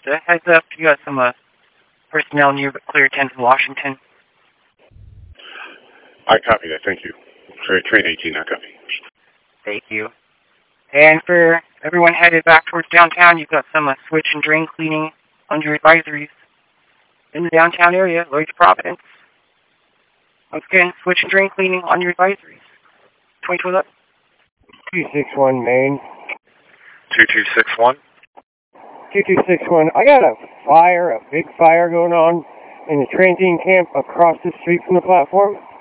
a heads up. You got some personnel near Clear 10 from Washington. I copy that. Thank you. Train 18, I copy. Thank you. And for everyone headed back towards downtown, you've got some switch and drain cleaning under advisories in the downtown area, Lloyd's Providence. Once again, switch and drain cleaning on your advisories. 2211. 261 Main. 2261. 2261. I got a fire, a big fire going on in the transient camp across the street from the platform.